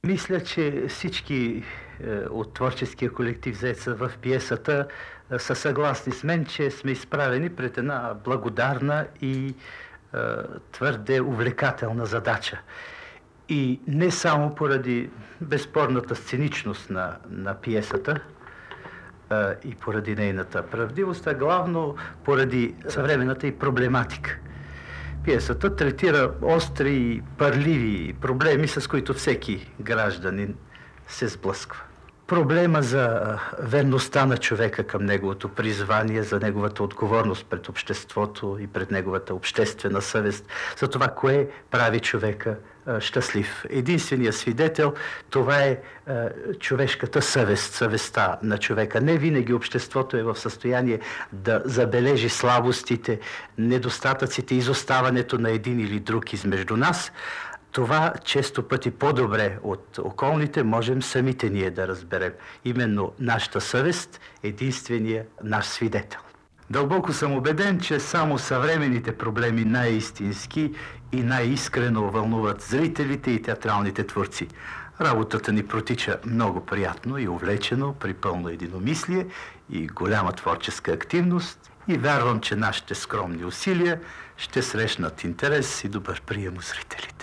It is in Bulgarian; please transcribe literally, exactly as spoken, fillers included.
Мисля, че всички е, от творческия колектив Зеца в пиесата е, са съгласни с мен, че сме изправени пред една благодарна и е, твърде увлекателна задача. И не само поради безспорната сценичност на, на пиесата е, и поради нейната правдивост, а главно поради съвременната и проблематика. Пиесата третира остри и парливи проблеми, с които всеки гражданин се сблъсква. Проблема за верността на човека към неговото призвание, за неговата отговорност пред обществото и пред неговата обществена съвест, за това кое прави човека щастлив. Единственият свидетел, това е човешката съвест, съвестта на човека. Не винаги обществото е в състояние да забележи слабостите, недостатъците, изоставането на един или друг измежду нас. Това често пъти по-добре от околните можем самите ние да разберем. Именно нашата съвест е единствения наш свидетел. Дълбоко съм убеден, че само съвременните проблеми най-истински и най-искрено вълнуват зрителите и театралните творци. Работата ни протича много приятно и увлечено, при пълно единомислие и голяма творческа активност, и вярвам, че нашите скромни усилия ще срещнат интерес и добър прием у зрителите.